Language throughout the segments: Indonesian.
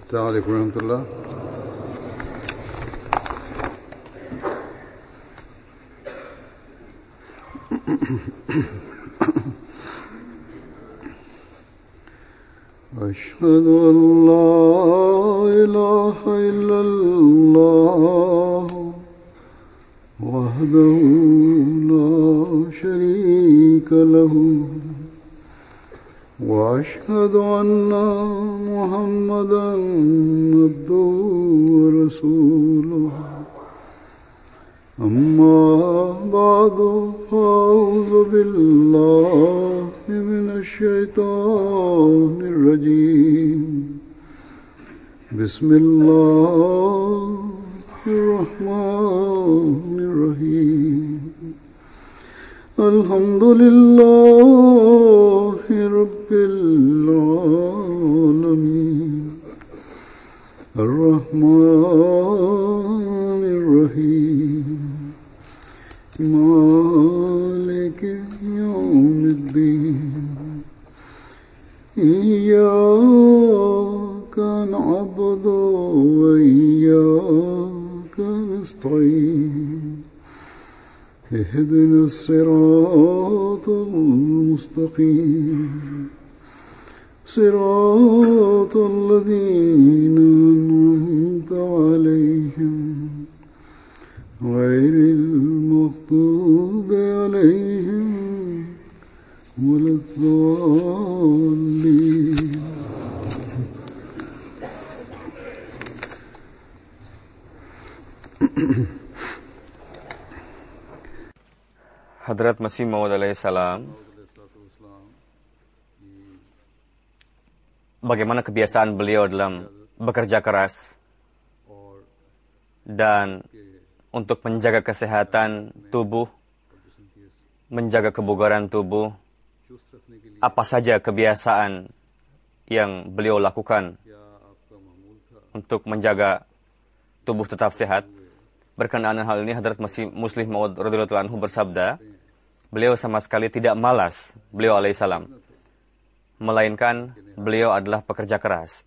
السلام عليكم ورحمة الله. أشهد أن لا إله إلا الله وحده لا شريك له وأشهد أن محمدا عبده ورسوله أما بعد فأعوذ بالله من الشيطان الرجيم بسم الله الرحمن الرحيم الحمد لله رب العالمين الرحمن الرحيم مالك يوم الدين إياك نعبد وإياك نستعين اهدنا الصراط المستقيم صراط الذين أنعمت عليهم غير المغضوب عليهم ولا الضالين. Hadrat Masih Maud alaihissalam, bagaimana kebiasaan beliau dalam bekerja keras dan untuk menjaga kesehatan tubuh, menjaga kebugaran tubuh, apa saja kebiasaan yang beliau lakukan untuk menjaga tubuh tetap sehat. Berkenaan hal ini, Hadrat Masih Muslih Maud radhiyallahu anhu bersabda, beliau sama sekali tidak malas, beliau alaihissalam, melainkan beliau adalah pekerja keras.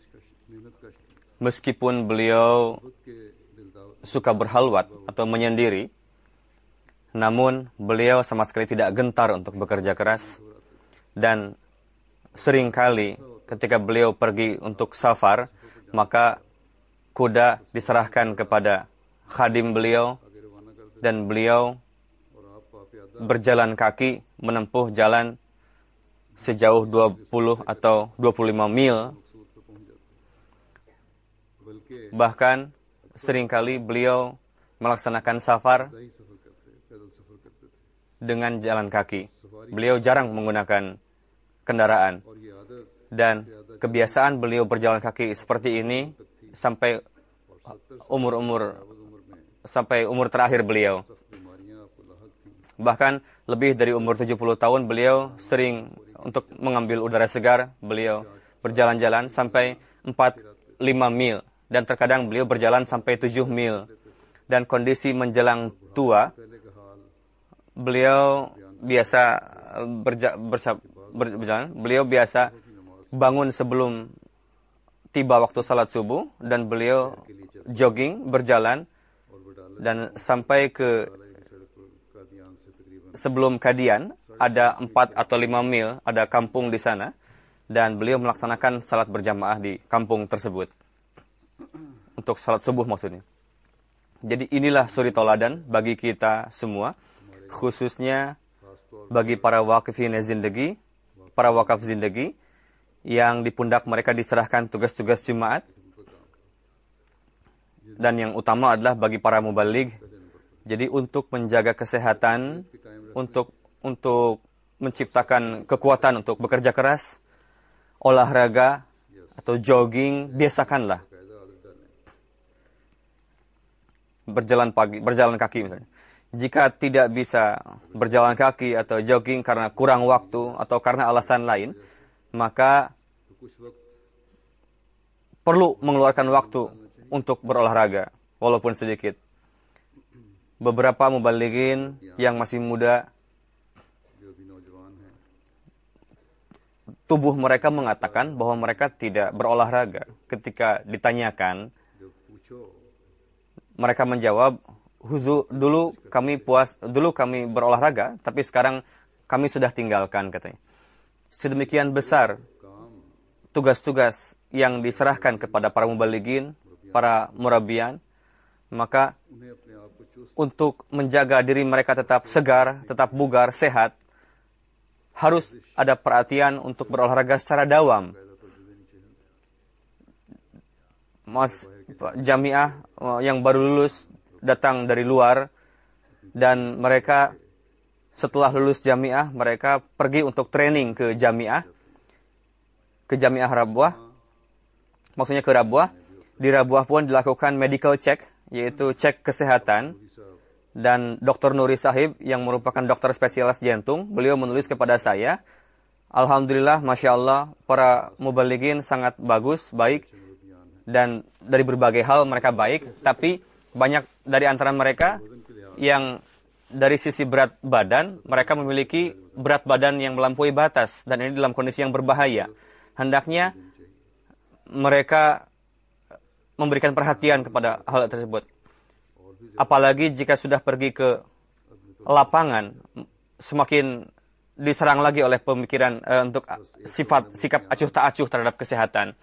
Meskipun beliau suka berhalwat atau menyendiri, namun beliau sama sekali tidak gentar untuk bekerja keras. Dan seringkali ketika beliau pergi untuk safar, maka kuda diserahkan kepada khadim beliau, dan beliau berjalan kaki menempuh jalan sejauh 20 atau 25 mil. Bahkan seringkali beliau melaksanakan safar dengan jalan kaki. Beliau jarang menggunakan kendaraan. Dan kebiasaan beliau berjalan kaki seperti ini sampai umur terakhir beliau. Bahkan lebih dari umur 70 tahun beliau sering untuk mengambil udara segar, beliau berjalan-jalan sampai 4-5 mil. Dan terkadang beliau berjalan sampai 7 mil. Dan kondisi menjelang tua, beliau biasa berjalan. Beliau biasa bangun sebelum tiba waktu salat subuh, dan beliau jogging, berjalan, dan sampai ke sebelum Kadian, ada 4 atau 5 mil, ada kampung di sana, dan beliau melaksanakan salat berjamaah di kampung tersebut. Untuk salat subuh maksudnya. Jadi inilah suri toladan bagi kita semua, khususnya bagi para waqifin zindagi, para wakaf zindagi, yang di pundak mereka diserahkan tugas-tugas Jumat, dan yang utama adalah bagi para mubaligh. Jadi untuk menjaga kesehatan, untuk menciptakan kekuatan untuk bekerja keras, olahraga atau jogging, biasakanlah. Berjalan kaki misalnya. Jika tidak bisa berjalan kaki atau jogging karena kurang waktu atau karena alasan lain, maka perlu mengeluarkan waktu untuk berolahraga, walaupun sedikit. Beberapa mubalighin yang masih muda tubuh mereka mengatakan bahwa mereka tidak berolahraga. Ketika ditanyakan, mereka menjawab, dulu kami berolahraga, tapi sekarang kami sudah tinggalkan, katanya. Sedemikian besar tugas-tugas yang diserahkan kepada para mubalighin, para murabian, maka untuk menjaga diri mereka tetap segar, tetap bugar, sehat, harus ada perhatian untuk berolahraga secara dawam. Jamiah yang baru lulus datang dari luar, dan mereka setelah lulus jamiah, mereka pergi untuk training ke jamiah Rabwah, maksudnya ke Rabwah. Di Rabwah pun dilakukan medical check, yaitu cek kesehatan. Dan Dr. Nuri Sahib yang merupakan dokter spesialis jantung, beliau menulis kepada saya, alhamdulillah, masya Allah, para mubalighin sangat bagus, baik, dan dari berbagai hal mereka baik, tapi banyak dari antara mereka yang dari sisi berat badan, mereka memiliki berat badan yang melampaui batas, dan ini dalam kondisi yang berbahaya. Hendaknya mereka memberikan perhatian kepada hal tersebut. Apalagi jika sudah pergi ke lapangan, semakin diserang lagi oleh pemikiran untuk sikap acuh tak acuh terhadap kesehatan.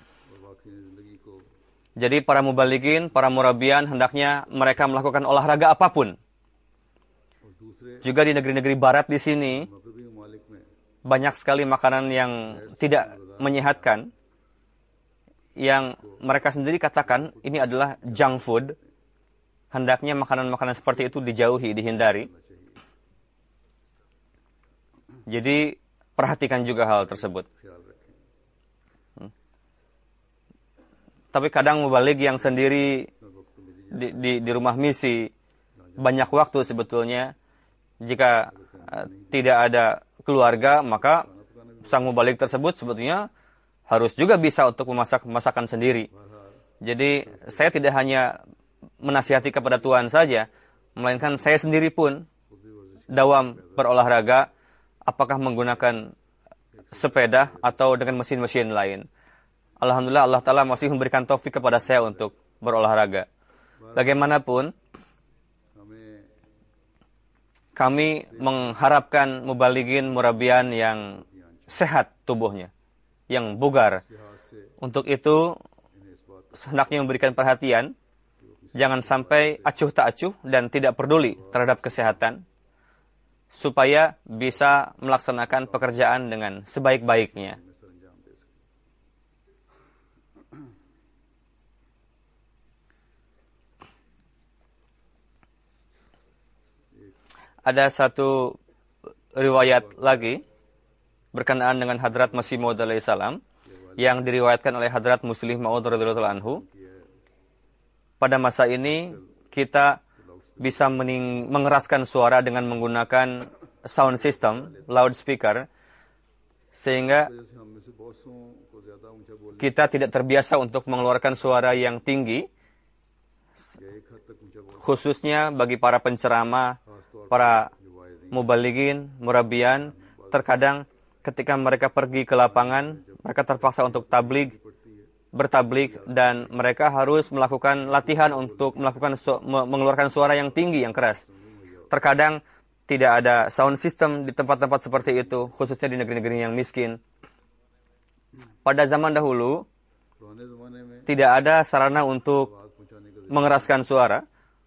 Jadi para mubalighin, para murabian, hendaknya mereka melakukan olahraga apapun. Juga di negeri-negeri barat di sini, banyak sekali makanan yang tidak menyehatkan, yang mereka sendiri katakan ini adalah junk food. Hendaknya makanan-makanan seperti itu dijauhi, dihindari. Jadi perhatikan juga hal tersebut. Tapi kadang mubaligh yang sendiri di rumah misi, banyak waktu sebetulnya. Jika tidak ada keluarga, maka sang mubaligh tersebut sebetulnya harus juga bisa untuk memasak masakan sendiri. Jadi saya tidak hanya menasihati kepada Tuhan saja, melainkan saya sendiri pun dawam berolahraga, apakah menggunakan sepeda atau dengan mesin-mesin lain. Alhamdulillah, Allah Ta'ala masih memberikan taufik kepada saya untuk berolahraga. Bagaimanapun, kami mengharapkan mubalighin murabian yang sehat tubuhnya, yang bugar. Untuk itu, hendaknya memberikan perhatian, jangan sampai acuh tak acuh dan tidak peduli terhadap kesehatan, supaya bisa melaksanakan pekerjaan dengan sebaik-baiknya. Ada satu riwayat lagi berkenaan dengan Hadrat Masih Maud alaihi salam yang diriwayatkan oleh Hadrat Muslih Maud radhiyallahu anhu. Pada masa ini kita bisa mengeraskan suara dengan menggunakan sound system, loudspeaker, sehingga kita tidak terbiasa untuk mengeluarkan suara yang tinggi, khususnya bagi para penceramah, para mubalighin, murabian. Terkadang ketika mereka pergi ke lapangan, mereka terpaksa untuk bertabligh, dan mereka harus melakukan latihan untuk mengeluarkan suara yang tinggi, yang keras. Terkadang tidak ada sound system di tempat-tempat seperti itu, khususnya di negeri-negeri yang miskin. Pada zaman dahulu, tidak ada sarana untuk mengeraskan suara,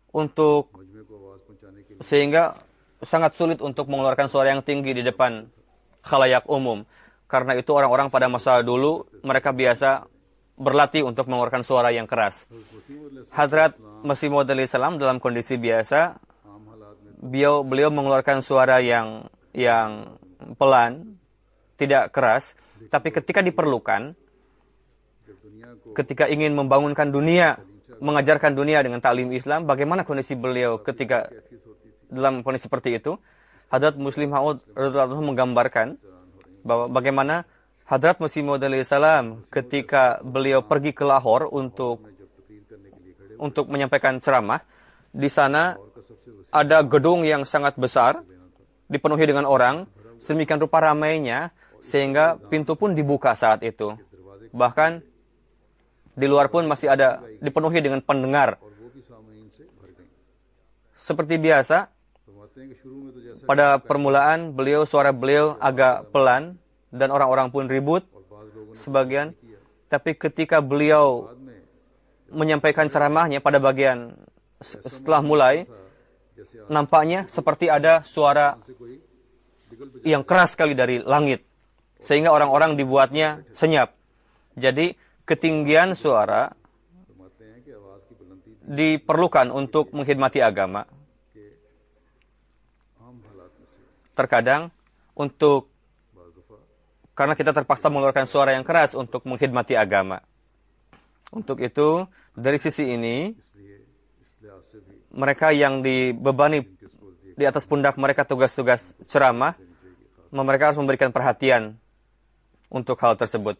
sehingga sangat sulit untuk mengeluarkan suara yang tinggi di depan khalayak umum. Karena itu orang-orang pada masa dulu, mereka biasa berlatih untuk mengeluarkan suara yang keras. Hadrat Masih Maud alaihi salam dalam kondisi biasa, beliau mengeluarkan suara yang pelan, tidak keras. Tapi ketika diperlukan, ketika ingin membangunkan dunia, mengajarkan dunia dengan taklim Islam, bagaimana kondisi beliau ketika dalam kondisi seperti itu? Hadrat Muslih Maud radhiyallahu anhu menggambarkan bahwa bagaimana Hadrat Masih Maud alaihi salam ketika beliau pergi ke Lahore untuk menyampaikan ceramah, di sana ada gedung yang sangat besar, dipenuhi dengan orang, sedemikian rupa ramainya, sehingga pintu pun dibuka saat itu. Bahkan di luar pun masih ada dipenuhi dengan pendengar. और वो भी सामीन से भर गई। Seperti biasa, फरमाते हैं कि शुरू में तो जैसा pada permulaan suara beliau agak pelan dan orang-orang pun ribut और बाद लोगों ने sebagian. Tapi ketika beliau बाद में menyampaikan ceramahnya pada bagian setelah mulai, जैसे nampaknya seperti ada suara से कोई बिगल बजा yang keras sekali dari langit, sehingga orang-orang dibuatnya senyap. Jadi ketinggian suara फरमाते हैं कि आवाज की बुलंदी diperlukan untuk mengkhidmati agama. आम हालात में से Terkadang untuk बाज़ दफ़ा karena kita terpaksa mengeluarkan suara yang keras untuk menghidmati agama. Untuk itu, dari sisi ini, इसलिए इस लिहाज से भी mereka yang dibebani di atas pundak mereka tugas-tugas ceramah, mereka harus memberikan perhatian untuk hal tersebut.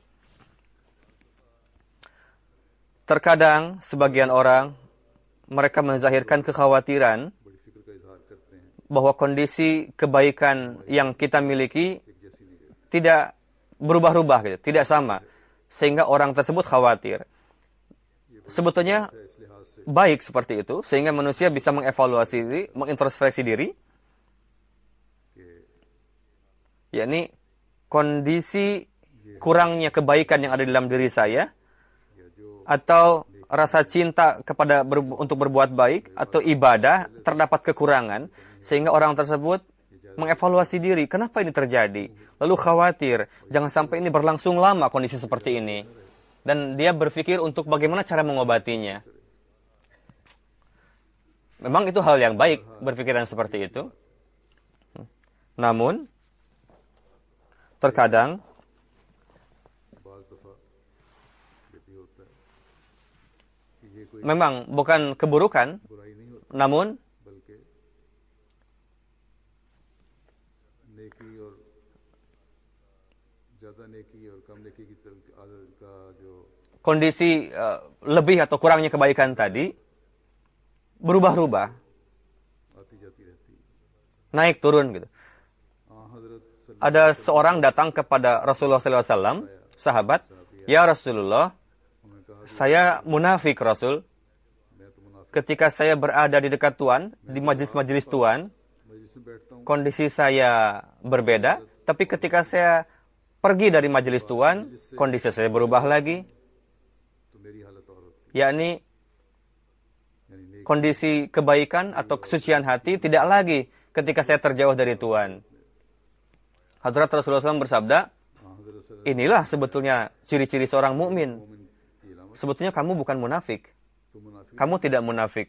Terkadang, sebagian orang, mereka menzahirkan kekhawatiran बड़ी फिक्र का इजहार करते हैं, bahwa kondisi kebaikan yang kita miliki एक जैसी नहीं रहती। tidak berubah-ubah, gitu, tidak sama. Sehingga orang tersebut khawatir. Sebetulnya इस लिहाज से baik seperti itu, sehingga manusia bisa mengevaluasi diri, mengintrospeksi diri, yakni kondisi kurangnya kebaikan yang ada di dalam diri saya, या जो atau rasa cinta kepada untuk berbuat baik, atau ibadah terdapat kekurangan, sehingga orang tersebut mengevaluasi diri, kenapa ini terjadi? Lalu khawatir, jangan sampai ini berlangsung lama kondisi seperti ini. Dan dia berpikir untuk bagaimana cara mengobatinya. Memang itu hal yang baik, berpikiran seperti itu. Namun, terkadang बाज़ दफ़ा ये भी होता है कि ये कोई memang bukan keburukan, बुराई नहीं होती, namun बल्कि नेकी और ज़्यादा नेकी और कम नेकी की तरफ आदत का जो kondisi lebih atau kurangnya kebaikan tadi berubah-ubah, आती जाती रहती है। naik turun gitu. हज़रत Ada seorang datang kepada Rasulullah SAW, sahabat, ya Rasulullah, उन्होंने कहा saya munafik Rasul. मैं तो मुनाफिक Ketika saya berada di dekat Tuhan, di majelis-majelis Tuhan, मजलिस में बैठता हूँ, kondisi saya berbeda. Tapi ketika saya pergi dari majelis Tuhan, kondisi saya berubah lagi. तो मेरी हालत और होती Yakni है, यानी नेक kondisi kebaikan atau kesucian hati tidak lagi ketika saya terjauh dari Tuhan. Hadrat Rasulullah SAW bersabda, हज़रत सल्लल्लाहु inilah sebetulnya ciri-ciri seorang mukmin. अलैहि वसल्लम की इलामत, Sebetulnya kamu bukan munafik. तो मुनाफिक Kamu tidak munafik.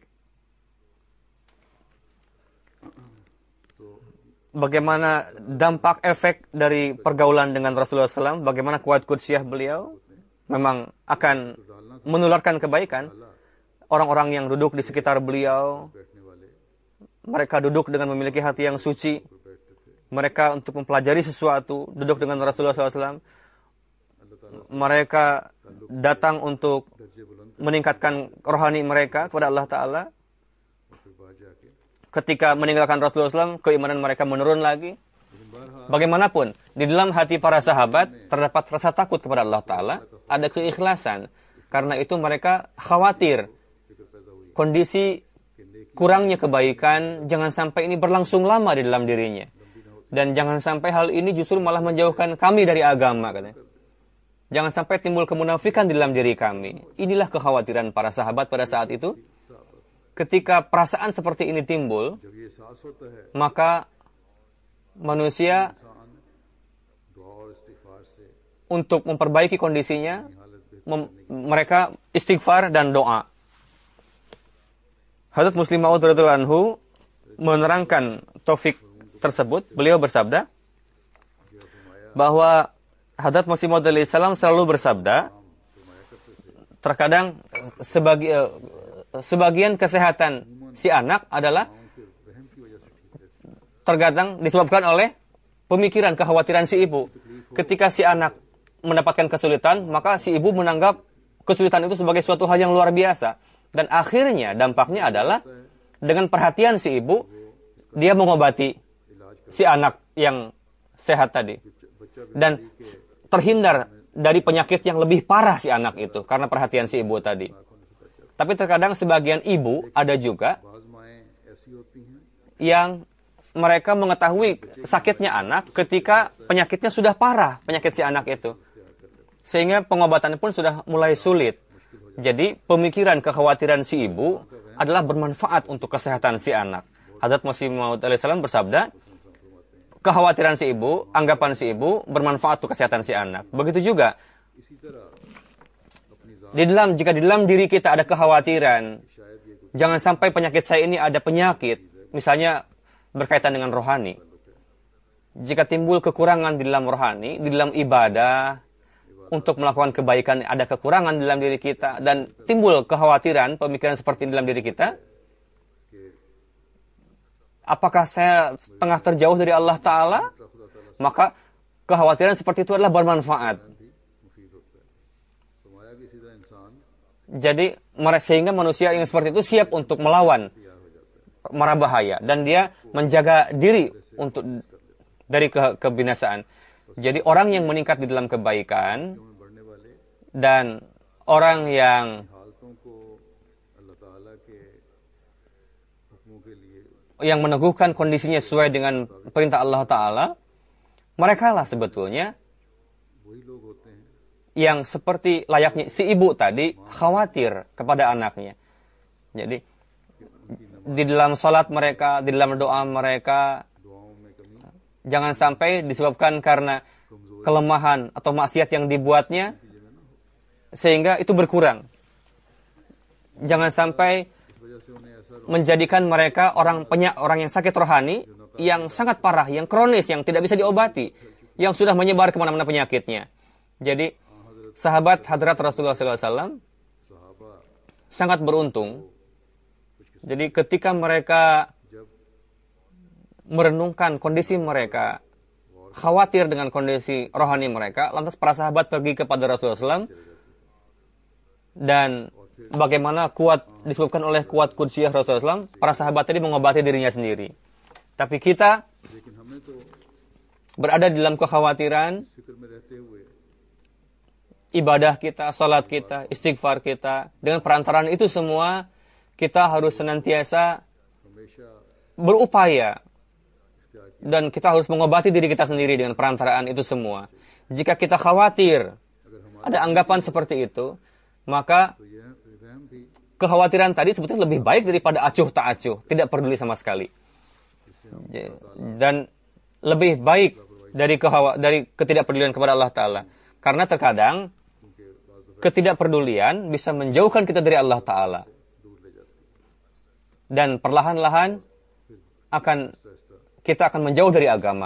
तो Bagaimana dampak efek dari pergaulan dengan Rasulullah SAW? Bagaimana kuat kudsiyah beliau? Memang akan menularkan kebaikan. Orang-orang yang duduk di sekitar beliau, बैठने वाले mereka duduk dengan memiliki hati yang suci. बैठते थे, Mereka untuk mempelajari sesuatu, duduk dengan Rasulullah SAW. अल्लाह ताला Mereka datang untuk दर्जे बुलंद meningkatkan rohani mereka kepada Allah Ta'ala. और फिर बाहर जाके Ketika meninggalkan Rasulullah SAW, keimanan mereka menurun lagi. लेकिन बहरहाल Bagaimanapun, di dalam hati para sahabat terdapat rasa takut kepada Allah Ta'ala, ada keikhlasan. Karena itu mereka khawatir फिक्र पैदा हुई kondisi कि नेकी kurangnya kebaikan jangan sampai ini berlangsung lama di dalam dirinya. Dan jangan sampai hal ini justru malah menjauhkan kami dari agama, katanya. Jangan sampai timbul kemunafikan di dalam diri kami. Inilah kekhawatiran para sahabat pada saat itu. Ketika perasaan seperti ini timbul, जब ये एहसास होता है, maka manusia इंसान दुआ और इस्तिगफार से untuk memperbaiki kondisinya, हालत बेहतर mereka istighfar dan doa. Hadrat Muslim Maud radhiyallahu anhu menerangkan topik tersebut. Beliau bersabda bahwa Hadrat Masih Maud alaihi salam selalu bersabda, terkadang sebagian kesehatan si anak adalah उनके रहम की वजह से ठीक रहती है। terkadang disebabkan oleh pemikiran, kekhawatiran si ibu. Ketika si anak mendapatkan kesulitan, maka si ibu menganggap kesulitan itu sebagai suatu hal yang luar biasa. Dan akhirnya dampaknya adalah dengan perhatian si ibu, dia mengobati si anak yang sehat tadi. dan terhindar dari penyakit yang lebih parah si anak itu karena perhatian si ibu tadi. Tapi terkadang sebagian ibu ada juga बाज माएँ ऐसी होती हैं yang mereka mengetahui sakitnya anak ketika penyakitnya sudah parah, penyakit si anak itu. Sehingga pengobatannya pun sudah mulai sulit. Jadi pemikiran, kekhawatiran si ibu adalah bermanfaat untuk kesehatan si anak. Hazrat Masih Maud alaihissalam bersabda, kekhawatiran si ibu, anggapan si ibu bermanfaat untuk kesehatan si anak. Begitu juga इसी तरह अपनी jika di dalam diri kita ada kekhawatiran, jangan sampai penyakit saya ini ada penyakit, misalnya berkaitan dengan rohani. Jika timbul kekurangan di dalam rohani, di dalam ibadah, untuk melakukan kebaikan ada kekurangan di dalam diri kita, dan timbul kekhawatiran, pemikiran seperti dalam diri kita, apakah saya tengah terjauh dari Allah Ta'ala? Maka kekhawatiran seperti itu adalah bermanfaat. मुफीद होता है। फरमाया कि इसी तरह इंसान Jadi sehingga manusia yang seperti itu siap untuk melawan mara bahaya dan dia menjaga diri untuk dari kebinasaan. Jadi orang yang meningkat di dalam kebaikan में बढ़ने वाले dan orang yang हालतों को अल्लाह ताला के हुक्मों के लिए meneguhkan kondisinya sesuai dengan perintah Allah Ta'ala, mereka lah sebetulnya वही लोग होते हैं yang seperti layaknya si ibu tadi khawatir kepada anaknya. Jadi di dalam salat mereka, di dalam doa mereka, दुआओं में कमी jangan sampai disebabkan karena kelemahan atau maksiat yang dibuatnya sehingga itu berkurang. Jangan sampai इस वजह से उन्हें ऐसा menjadikan mereka orang yang sakit rohani yang sangat parah, yang kronis, yang tidak bisa diobati, yang sudah menyebar kemana-mana penyakitnya. Jadi sahabat Hadrat Rasulullah SAW सहाबा sangat beruntung. Jadi ketika mereka जब merenungkan kondisi mereka, khawatir dengan kondisi rohani mereka, lantas para sahabat pergi kepada Rasulullah SAW dan bagaimana kuat disebabkan oleh kuat kudsiyah Rasulullah SAW, para sahabat tadi mengobati dirinya sendiri. Tapi kita लेकिन हमें तो berada di dalam kekhawatiran, फिक्र में रहते हुए ibadah kita, salat kita, istighfar kita, dengan perantaraan itu semua kita harus senantiasa हमेशा berupaya इख्तियार किया dan kita harus mengobati diri kita sendiri dengan perantaraan itu semua. Jika kita khawatir अगर हमारा ada anggapan seperti itu, maka तो यह वहम भी kekhawatiran tadi sebetulnya lebih baik daripada acuh tak acuh, tidak peduli sama sekali. Dan lebih baik dari ketidakpedulian kepada Allah Ta'ala. Karena terkadang क्योंकि बाज़ दफ़ा ketidakpedulian bisa menjauhkan kita dari Allah Ta'ala. दूर ले जाती है Dan perlahan-lahan kita akan menjauh dari agama.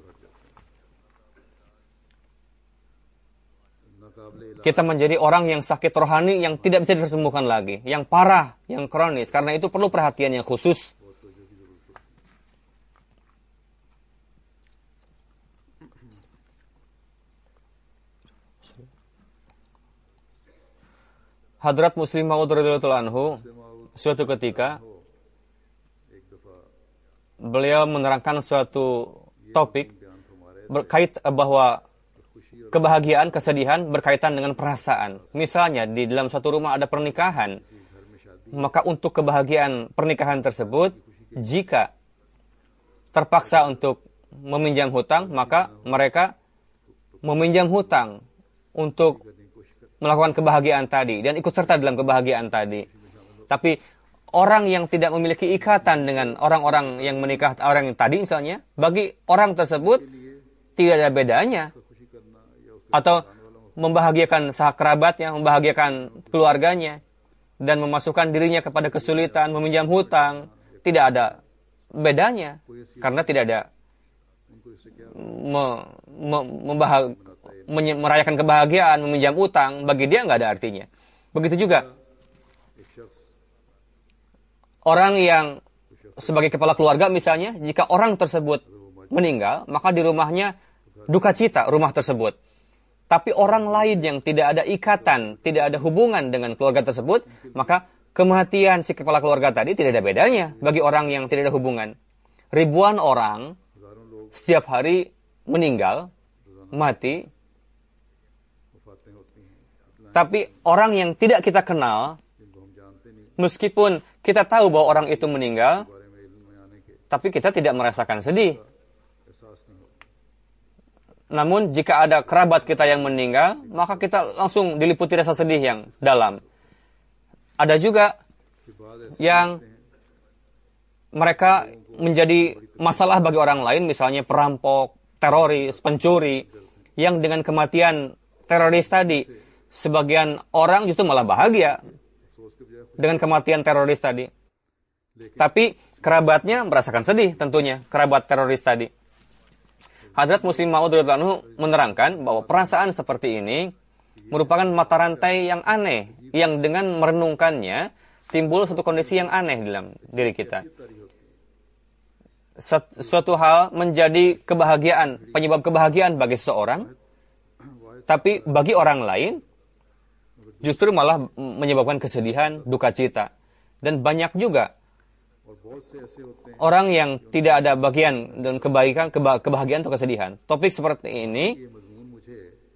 नाकाबिले इलाज Kita menjadi orang yang sakit rohani yang tidak bisa disembuhkan lagi. Yang parah, yang kronis. Karena itu perlu perhatian yang khusus. Hadrat Muslim Maud radhiyallahu anhu suatu ketika एक दफ़ा beliau menerangkan suatu topik बयान फरमा रहे berkait bahwa खुशी और kebahagiaan, kesedihan berkaitan dengan perasaan. Misalnya di dalam suatu rumah ada pernikahan, घर में शादी maka untuk kebahagiaan pernikahan tersebut, jika terpaksa untuk meminjam hutang, maka mereka meminjam hutang untuk करने की कोशिश करते melakukan kebahagiaan tadi dan ikut serta dalam kebahagiaan tadi. Tapi orang yang tidak memiliki ikatan dengan orang-orang yang menikah, orang yang tadi misalnya, bagi orang tersebut tidak ada bedanya. खुशी करना या उसके Atau membahagiakan sahabatnya, membahagiakan keluarganya, dan memasukkan dirinya kepada kesulitan, meminjam hutang, tidak ada bedanya. Karena tidak ada उनको इससे क्या merayakan kebahagiaan, meminjam utang, bagi dia nggak ada artinya. Begitu juga एक शख्स orang yang sebagai kepala keluarga misalnya, jika orang tersebut meninggal, maka di rumahnya duka cita rumah tersebut. Tapi orang lain yang tidak ada ikatan, tidak ada hubungan dengan keluarga tersebut, maka kematian si kepala keluarga tadi tidak ada bedanya bagi orang yang tidak ada hubungan. Ribuan orang हजारों लोग setiap hari meninggal, रोजाना mati, वफातें होती हैं, इतना tapi orang yang tidak kita kenal, जिनको हम जानते नहीं, meskipun kita tahu bahwa orang itu meninggal, बारे में इल्म में आने के tapi kita tidak merasakan sedih. एहसास नहीं होता। Namun jika ada kerabat kita yang meninggal, maka kita langsung diliputi rasa sedih yang dalam. Ada juga कि बाद ऐसे yang mereka menjadi masalah bagi orang lain, misalnya perampok, teroris, pencuri, yang dengan kematian teroris tadi, sebagian orang justru malah bahagia अफसोस के बजाय dengan kematian teroris tadi. Tapi kerabatnya merasakan sedih tentunya, kerabat teroris tadi. Hadrat Muslim Maud radhiyallahu anhu menerangkan bahwa perasaan seperti ini merupakan mata rantai yang aneh, yang dengan merenungkannya timbul suatu kondisi yang aneh dalam diri kita. Suatu hal menjadi kebahagiaan, penyebab kebahagiaan bagi seseorang, tapi bagi orang lain justru malah menyebabkan kesedihan, duka cita. Dan banyak juga और बहुत से ऐसे होते हैं orang yang tidak ada bagian dan kebahagiaan atau kesedihan. Topik seperti ini ये मजमून मुझे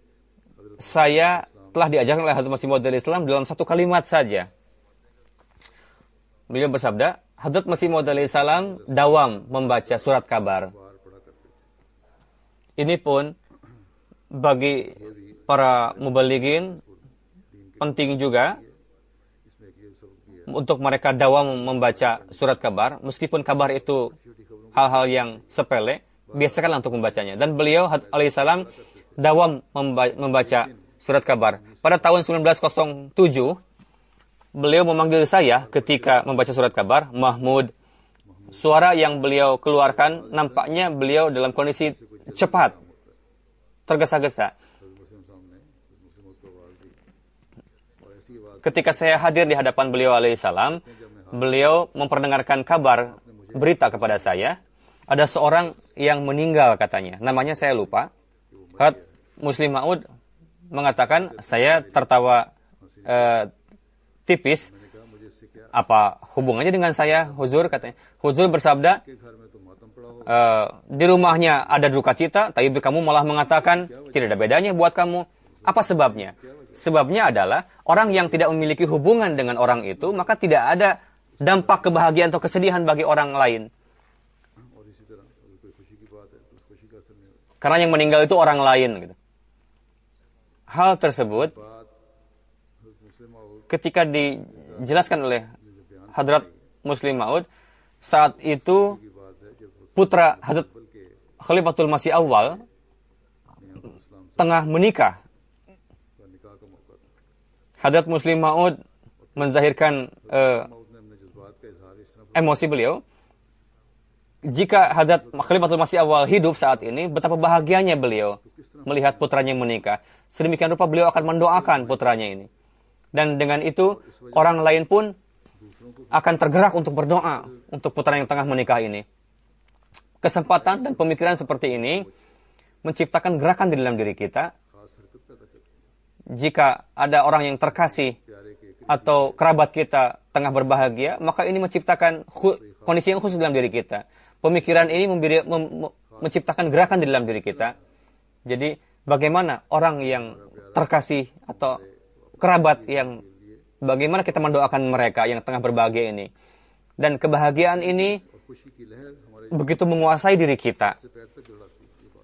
saya telah diajarkan oleh Hadrat Masih Maud Islam dalam satu kalimat saja. Beliau bersabda, Hadrat Masih Maud Islam dawam membaca surat kabar. बार पढ़ा करते थे। Ini pun bagi para mubalighin penting juga इसमें एक ये सबक भी है, untuk mereka dawam membaca surat kabar, meskipun kabar itu hal-hal yang sepele, biasakanlah untuk membacanya. Dan beliau alaihissalam dawam membaca surat kabar. Pada tahun 1907, beliau memanggil saya ketika membaca surat kabar, Mahmud. Suara yang beliau keluarkan nampaknya beliau dalam kondisi cepat, tergesa-gesa. मुस्लिम सामने मुस्लिमों को आवाज दी और ऐसी आवाज Ketika saya hadir di hadapan beliau alaihissalam, beliau memperdengarkan kabar, berita kepada saya, ada seorang yang meninggal katanya. Namanya saya lupa. Hadrat Muslim Maud mengatakan, saya tertawa tipis. मैंने कहा मुझे इससे क्या Apa hubungannya dengan saya, Huzur? Katanya. Huzur bersabda, के घर में तो मातम पड़ा हो, di rumahnya ada duka cita, tapi kamu malah mengatakan tidak ada bedanya buat kamu. Apa sebabnya? Sebabnya adalah orang yang tidak memiliki hubungan dengan orang itu, maka tidak ada dampak kebahagiaan atau kesedihan bagi orang lain. और इसी तरह अगर कोई खुशी की बात है तो उस खुशी का असर नहीं होता। Karena yang meninggal itu orang lain. Gitu. Hal tersebut बात हज़रत मुस्लिम माऊद ketika dijelaskan oleh Hadrat Muslim Maud, saat itu की बात है जब putra Hadrat Khalifatul Masih Awal इस्लाम tengah menikah. का निकाह का मौका था। Hadrat Muslim Maud menzahirkan माऊद ने अपने जज्बात का इजहार इस तरह emosi beliau. Jika Hadrat Khalifatul Masih Awal hidup saat ini, betapa bahagianya beliau melihat putranya menikah. Sedemikian rupa beliau akan mendoakan putranya ini. Dan dengan itu, orang lain pun akan tergerak untuk berdoa untuk putra yang tengah menikah ini. Kesempatan dan pemikiran seperti ini menciptakan gerakan di dalam diri kita. खास हरकत पैदा करती है। Jika ada orang yang terkasih प्यारे के एक atau kerabat kita tengah berbahagia, maka ini menciptakan kondisi yang khusus dalam diri kita. Pemikiran ini menciptakan gerakan di dalam diri kita. Jadi, bagaimana orang yang terkasih atau kerabat yang bagaimana kita mendoakan mereka yang tengah berbahagia ini. Dan kebahagiaan ini और खुशी की लहर हमारे begitu menguasai diri kita. से पैर तक जड़ाती है ये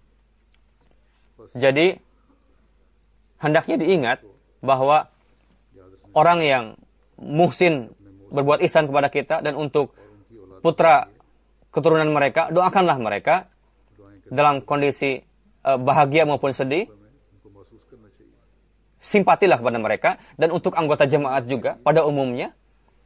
बात। Jadi, hendaknya diingat bahwa orang yang muhsin berbuat ihsan kepada kita dan untuk putra keturunan mereka, doakanlah mereka dalam kondisi bahagia maupun sedih. उनको महसूस करना चाहिए। Simpatilah kepada mereka, dan untuk anggota jemaat juga pada umumnya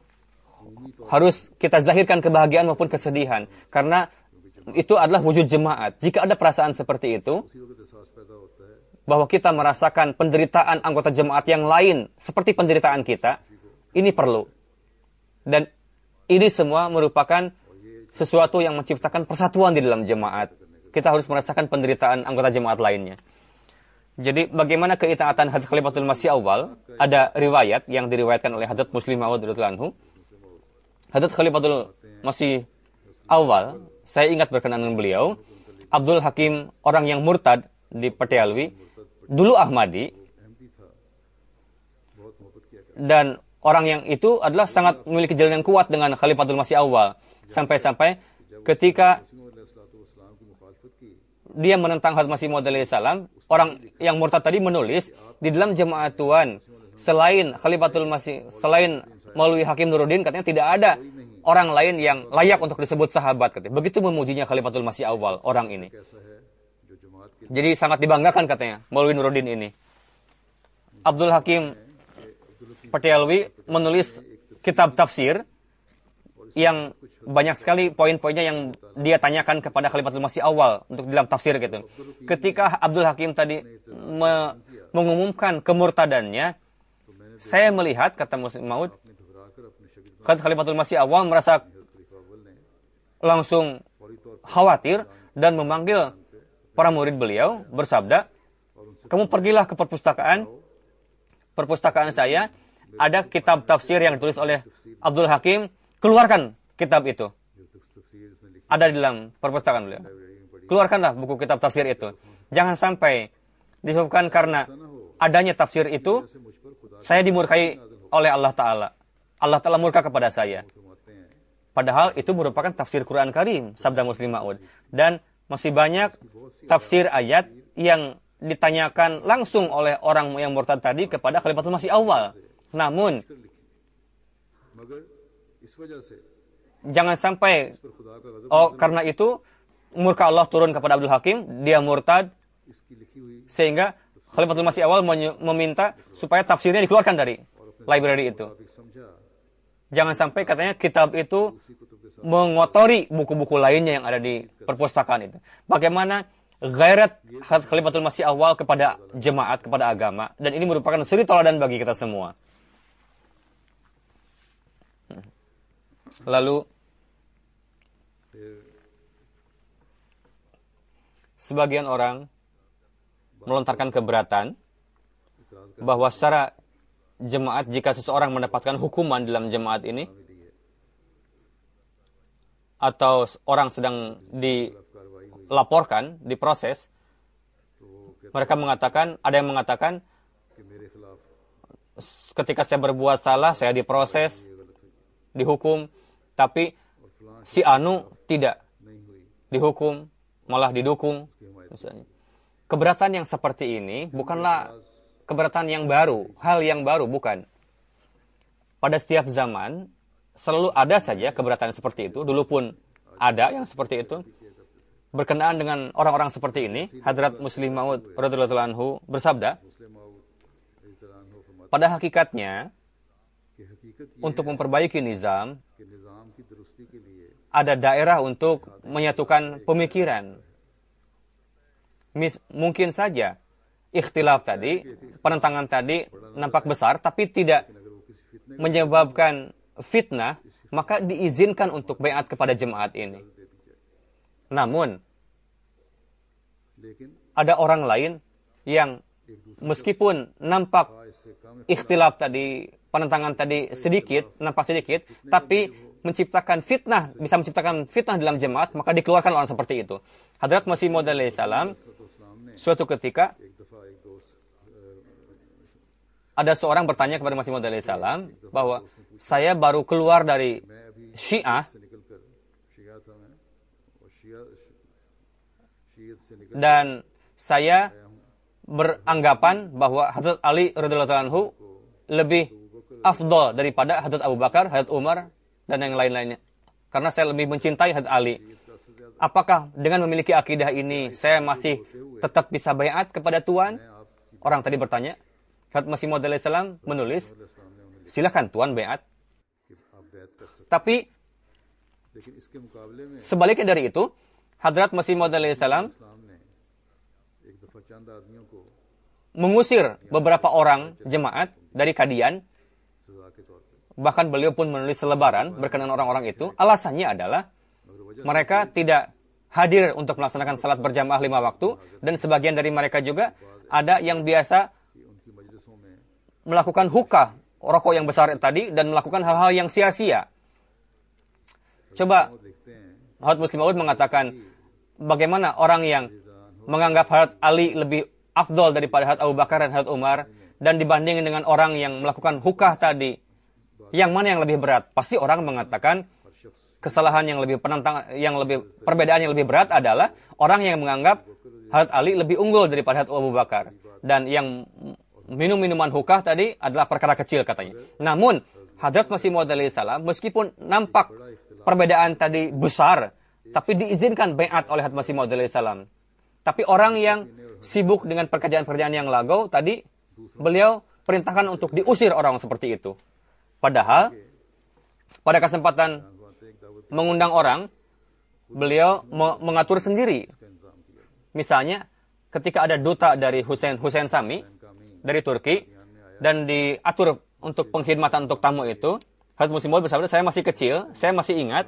harus kita zahirkan kebahagiaan maupun kesedihan, karena itu adalah wujud jemaat. Jika ada perasaan seperti itu, उसी वक्त एहसास पैदा होता है bahwa kita merasakan penderitaan anggota jemaat yang lain seperti penderitaan kita, ini perlu. Dan ini semua merupakan sesuatu yang menciptakan persatuan di dalam jemaat. Kita harus merasakan penderitaan anggota jemaat lainnya. Jadi bagaimana keitaatan Hadrat Khalifatul Masih Awal? Ada riwayat yang diriwayatkan oleh Hadrat Muslim Maud radhiyallahu anhu. Hadrat Khalifatul Masih Awal, saya ingat berkenaan dengan beliau, Abdul Hakim, orang yang murtad di Patialwi, dulu Ahmadi, Ahmadi था, बहुत मोहब्बत किया करता dan orang yang itu adalah sangat memiliki jalan yang kuat dengan Khalifatul Masih Awal. Sampai-sampai ketika वसलाम की मुखालफत की dia menentang Hazrat Masih Maud salam, orang yang murtad tadi menulis di dalam jemaat Tuhan, selain Khalifatul Masih, selain Maulwi Hakim Nuruddin, katanya tidak ada orang lain yang layak untuk disebut sahabat. Katanya. Begitu memujinya Khalifatul Masih Awal, orang ini. कैसा है जो जमात के Jadi sangat dibanggakan katanya, Maulwi Nuruddin ini. Abdul Hakim Patialwi menulis kitab tafsir yang banyak sekali poin-poinnya yang dia tanyakan kepada Khalifatul Masih Awal untuk dalam tafsir gitu. Ketika Abdul Hakim tadi mengumumkan kemurtadannya, saya melihat, kata Muslim Maud, ने घबरा कर अपने शगिर्द kata Khalifatul Masih Awal merasa खलीफा अव्वल ने langsung फौरी तौर पर khawatir dan memanggil para murid beliau, bersabda, kamu pergilah ke perpustakaan saya, ada kitab tafsir yang ditulis oleh Abdul Hakim, keluarkan kitab itu. जो तफसीर उसने लिखी Ada di dalam perpustakaan beliau. Library में पढ़ी Keluarkanlah buku kitab tafsir itu. Jangan sampai disebabkan karena adanya tafsir itu, से मुझ पर खुदा saya dimurkai oleh Allah Ta'ala. Allah Ta'ala murka kepada saya. फरमाते हैं Padahal itu merupakan tafsir Quran Karim, sabda Muslim Ma'ud. Dan masih banyak tafsir ayat yang ditanyakan langsung oleh orang yang murtad tadi kepada Khalifatul Masih Awal. Namun, कर लिखी थी मगर इस वजह से jangan sampai, पर खुदा का गजब karena itu, murka Allah turun kepada Abdul Hakim, dia murtad, इसकी लिखी हुई sehingga Khalifatul Masih Awal meminta supaya tafsirnya dikeluarkan dari library itu. मुताबिक समझा Jangan sampai katanya kitab itu उसी कुतुब के साथ mengotori buku-buku lainnya yang ada di perpustakaan itu. Bagaimana ghairat Khalifatul Masih Awal kepada jemaat, kepada agama. Dan ini merupakan suri teladan bagi kita semua. Lalu, sebagian orang melontarkan keberatan इतराज bahwa secara jemaat, jika seseorang mendapatkan hukuman dalam jemaat ini, करने दी है atau orang sedang कार्रवाई हुई dilaporkan, diproses, तो वो कहते mereka mengatakan, ada yang mengatakan, कि मेरे खिलाफ ketika saya berbuat salah, saya diproses, ये गलत हुई dihukum, tapi और फलां si Anu tidak नहीं हुई dihukum, malah didukung. Misalnya. Keberatan yang seperti ini bukanlah keberatan yang baru, hal yang baru, bukan. Pada setiap zaman, selalu ada saja keberatan seperti itu, dulu pun ada yang seperti itu. Berkenaan dengan orang-orang seperti ini, Hadrat Muslim Maud radhiyallahu anhu bersabda, मुस्लिम माऊद इतरान हो फरमाते pada hakikatnya, कि हकीकत ये untuk memperbaiki nizam, कि निज़ाम की दुरुस्ती के लिए ada daerah untuk menyatukan pemikiran. Mungkin saja ikhtilaf tadi, penentangan tadi nampak besar, tapi tidak अगर वो किसी फितने menyebabkan fitnah, maka diizinkan untuk baiat kepada jemaat ini. दे दी जाए Namun, लेकिन ada orang lain yang meskipun nampak इससे कम ikhtilaf tadi, penentangan tadi sedikit, nampak sedikit, tapi menciptakan fitnah, bisa menciptakan fitnah dalam jemaat, maka dikeluarkan orang seperti itu. Hadrat Masih Maud alaihi salam, इस्लाम ने suatu ketika एक दफा एक दोस्त ada seorang bertanya kepada Masih Maud alaihi salam bahwa saya baru keluar dari मैं अभी Syiah से निकल कर शिया था मैं और शीयत से निकल dan saya beranggapan bahwa Hadrat Ali radhiyallahu anhu lebih afdal daripada Hadrat Abu Bakar, Hadrat Umar, dan yang lain-lainnya. Karena saya lebih mencintai Hadrat Ali. Apakah dengan memiliki akidah ini saya masih tetap bisa baiat kepada Tuhan? Orang tadi bertanya. Hadrat Masih Maud alaihi salam menulis, इस्लाम ने उन्हें silakan Tuhan baiat. कि आप बैत कर सकते Tapi लेकिन इसके मुकाबले में sebaliknya dari itu, Hadrat Masih Maud alaihi salam इस्लाम ने एक दफा चंद आदमियों को mengusir beberapa orang jemaat dari Kadian. सजा के तौर पर Bahkan beliau pun menulis selebaran berkenaan orang-orang itu. Alasannya adalah मगर वजह mereka tidak hadir untuk melaksanakan salat berjamaah 5 waktu. Dan sebagian dari mereka juga ada yang biasa कि उनकी मजलिसों में melakukan hukah, rokok yang besar tadi, dan melakukan hal-hal yang sia-sia. Coba वो देखते हैं Hadrat Muslim Maud mengatakan, bagaimana orang yang menganggap Hadrat Ali lebih afdol daripada Hadrat Abu Bakar dan Hadrat Umar, dan dibandingin dengan orang yang melakukan hukah tadi, yang mana yang lebih berat? Pasti orang mengatakan kesalahan yang lebih penantang, perbedaan yang lebih berat adalah orang yang menganggap Hadrat Ali lebih unggul daripada Hadrat Abu Bakar, dan yang minum minuman hukah tadi adalah perkara kecil katanya. Namun Hadrat Masih Maud alaihi salam, meskipun nampak perbedaan tadi besar, tapi diizinkan baiat oleh Hadrat Masih Maud alaihi salam. Tapi orang yang sibuk dengan pekerjaan-pekerjaan yang lagau tadi, beliau perintahkan untuk diusir orang seperti itu. Padahal pada kesempatan mengundang orang, beliau mengatur sendiri. Misalnya ketika ada duta dari Hussein Sami dari Turki, dan diatur untuk pengkhidmatan untuk tamu itu, Hadrat Masih Maud bersabda, saya masih kecil, saya masih ingat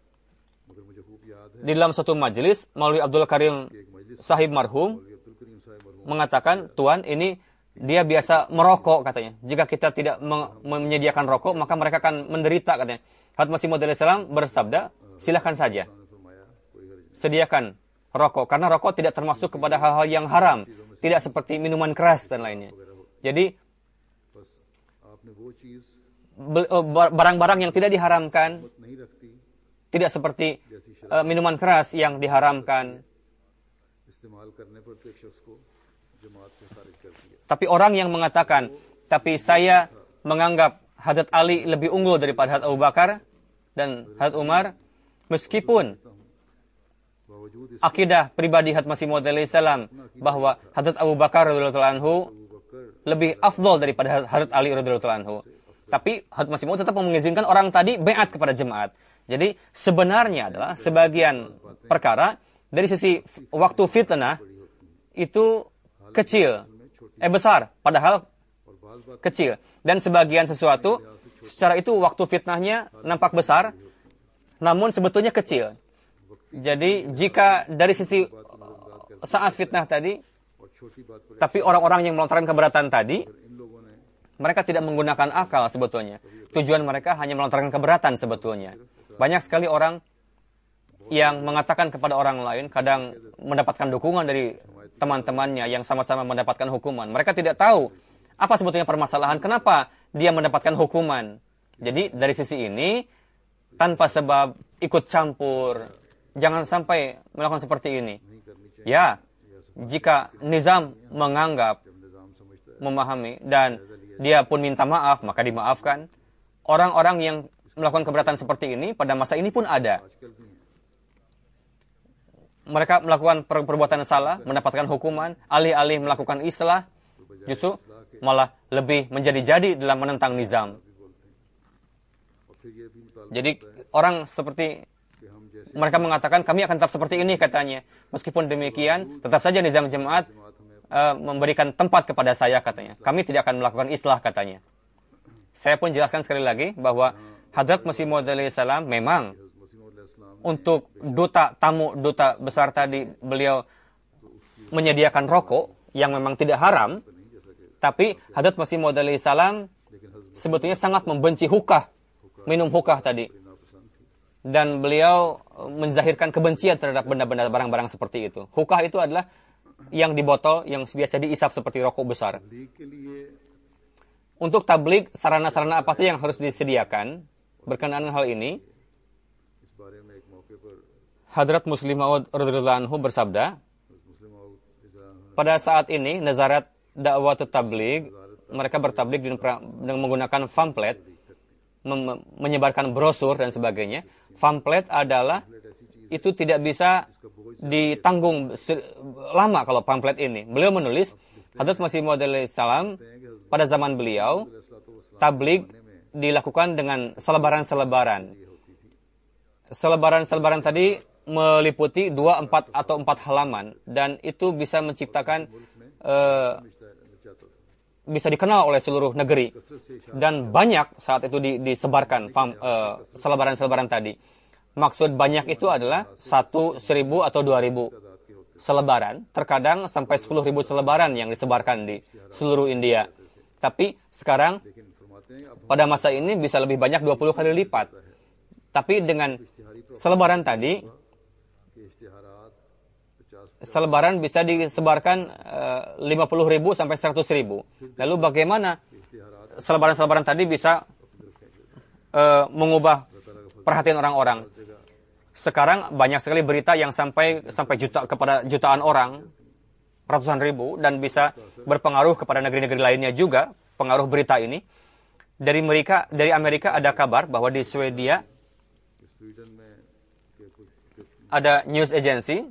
di dalam satu majelis Maulwi Abdul Karim Sahib marhum mengatakan, Tuan, ini dia biasa merokok katanya. Jika kita tidak menyediakan rokok, maka mereka akan menderita katanya. Hadrat Masih Maud alaihi salam bersabda, silakan saja, sediakan rokok, karena rokok tidak termasuk kepada hal-hal yang haram, tidak seperti minuman keras dan lainnya. Jadi barang-barang yang tidak diharamkan, tidak seperti minuman keras yang diharamkan. Tapi orang yang mengatakan, tapi saya menganggap Hadrat Ali lebih unggul daripada Hadrat Abu Bakar dan Hadrat Umar, meskipun akidah pribadi Hadrat Masih Maud alaihi salam bahwa Hadrat Abu Bakar radhiyallahu anhu lebih afdol daripada Hadrat Ali radhiyallahu anhu. Tapi Hadrat Masih Maud tetap mengizinkan orang tadi baiat kepada jemaat. Jadi sebenarnya adalah sebagian perkara dari sisi waktu fitnah itu kecil, besar, padahal kecil. Dan sebagian sesuatu secara itu waktu fitnahnya nampak besar, namun sebetulnya kecil. Jadi jika dari sisi saat fitnah tadi, tapi orang-orang yang melontarkan keberatan tadi, mereka tidak menggunakan akal sebetulnya. Tujuan mereka hanya melontarkan keberatan sebetulnya. Banyak sekali orang yang mengatakan kepada orang lain, kadang mendapatkan dukungan dari teman-temannya yang sama-sama mendapatkan hukuman. Mereka tidak tahu apa sebetulnya permasalahan, kenapa dia mendapatkan hukuman. Jadi dari sisi ini, tanpa sebab ikut campur, jangan sampai melakukan seperti ini. Ya, jika nizam menganggap, memahami, dan dia pun minta maaf, maka dimaafkan. Orang-orang yang melakukan keberatan seperti ini pada masa ini pun ada. Mereka melakukan perbuatan salah, mendapatkan hukuman, alih-alih melakukan islah, justru malah lebih menjadi-jadi dalam menentang nizam. Jadi orang seperti mereka mengatakan, kami akan tetap seperti ini katanya. Meskipun demikian, tetap saja nizam jemaat memberikan tempat kepada saya katanya. Kami tidak akan melakukan islah katanya. Saya pun jelaskan sekali lagi bahwa Hadrat Masih Maud alaihi salam memang untuk tamu duta besar tadi, beliau menyediakan rokok yang memang tidak haram, tapi Hadrat Masih Maud alaihi salam sebetulnya sangat membenci hukah, minum hukah tadi. Dan beliau menzahirkan kebencian terhadap benda-benda barang-barang seperti itu. Hukah itu adalah yang di botol, yang biasa diisap seperti rokok besar. Untuk tabligh, sarana-sarana apa saja yang harus disediakan berkenaan hal ini? Hadrat Muslim Maud radhiyallahu anhu bersabda, pada saat ini Nazarat Dakwah Tabligh, mereka bertabligh dengan menggunakan pamflet, menyebarkan brosur dan sebagainya. Pamflet adalah itu tidak bisa ditanggung lama kalau pamflet ini. Beliau menulis, Hadrat Masih Maud alaihi salam pada zaman beliau tabligh dilakukan dengan selebaran-selebaran. Selebaran-selebaran tadi meliputi 2, 4 atau 4 halaman, dan itu bisa menciptakan bisa dikenal oleh seluruh negeri, dan banyak saat itu disebarkan selebaran-selebaran tadi. Maksud banyak itu adalah 1.000 atau 2.000 selebaran, terkadang sampai 10.000 selebaran yang disebarkan di seluruh India. Tapi sekarang pada masa ini bisa lebih banyak 20 kali lipat. Tapi dengan selebaran tadi selebaran bisa disebarkan 50.000 sampai 100.000. Lalu bagaimana selebaran-selebaran tadi bisa mengubah perhatian orang-orang? Sekarang banyak sekali berita yang sampai kepada jutaan orang, ratusan ribu, dan bisa berpengaruh kepada negeri-negeri lainnya juga, pengaruh berita ini. Dari Amerika ada kabar bahwa di Swedia ada news agency,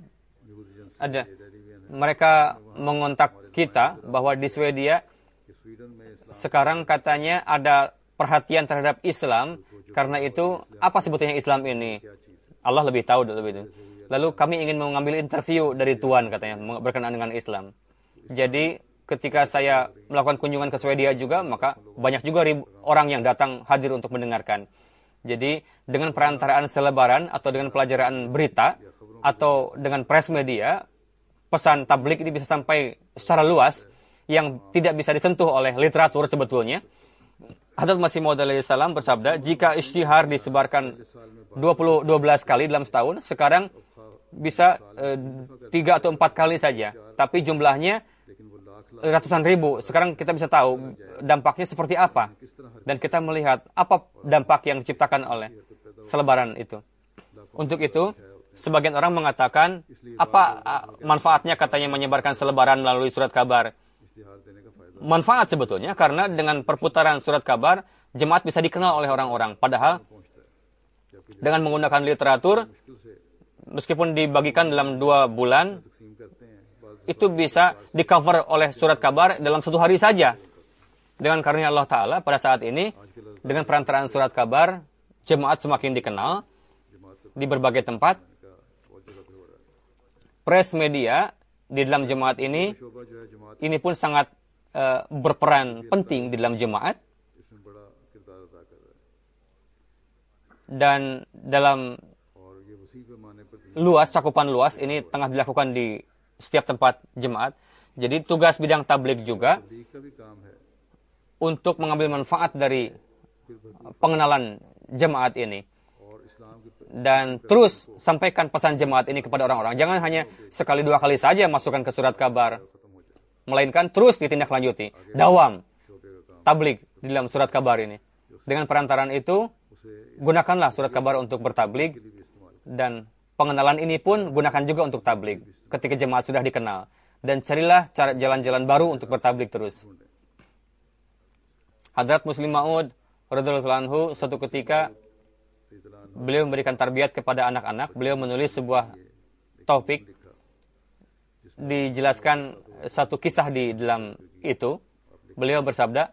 mereka mengontak kita bahwa di Swedia sekarang katanya ada perhatian terhadap Islam. Karena itu, apa sebetulnya Islam ini? Allah lebih tahu lebih itu. Lalu kami ingin mengambil interview dari Tuan, katanya, berkenaan dengan Islam. Jadi ketika saya melakukan kunjungan ke Swedia juga, maka banyak juga orang yang datang hadir untuk mendengarkan. Jadi dengan perantaraan selebaran atau dengan pelajaran berita atau dengan press media, pesan tablik ini bisa sampai secara luas yang tidak bisa disentuh oleh literatur sebetulnya. Hadrat Masih Maud alaihi salam bersabda, jika isytihar disebarkan 12 kali dalam setahun, sekarang bisa 3 atau 4 kali saja. Tapi jumlahnya ratusan ribu. Sekarang kita bisa tahu dampaknya seperti apa. Dan kita melihat apa dampak yang diciptakan oleh selebaran itu. Untuk itu, sebagian orang mengatakan, apa manfaatnya katanya menyebarkan selebaran melalui surat kabar? Manfaat sebetulnya, karena dengan perputaran surat kabar, jemaat bisa dikenal oleh orang-orang. Padahal, dengan menggunakan literatur, meskipun dibagikan dalam 2 bulan, itu bisa di-cover oleh surat kabar dalam 1 hari saja. Dengan karunia Allah Ta'ala, pada saat ini, dengan perantaraan surat kabar, jemaat semakin dikenal di berbagai tempat. Press media di dalam jemaat ini pun sangat berperan penting di dalam jemaat. Dan dalam cakupan luas ini tengah dilakukan di setiap tempat jemaat. Jadi tugas bidang tabligh juga untuk mengambil manfaat dari pengenalan jemaat ini. Dan terus sampaikan pesan jemaat ini kepada orang-orang. Jangan hanya sekali 2 kali saja masukkan ke surat kabar. Melainkan terus ditindaklanjuti. Dawam tabligh di dalam surat kabar ini. Dengan perantaraan itu, gunakanlah surat kabar untuk bertabligh. Dan pengenalan ini pun gunakan juga untuk tabligh ketika jemaat sudah dikenal. Dan carilah cara jalan-jalan baru untuk bertabligh terus. Hadrat Muslim Maud radhiyallahu anhu suatu ketika beliau memberikan tarbiyat kepada anak-anak. Beliau menulis sebuah topik, dijelaskan satu kisah di dalam itu. Beliau bersabda,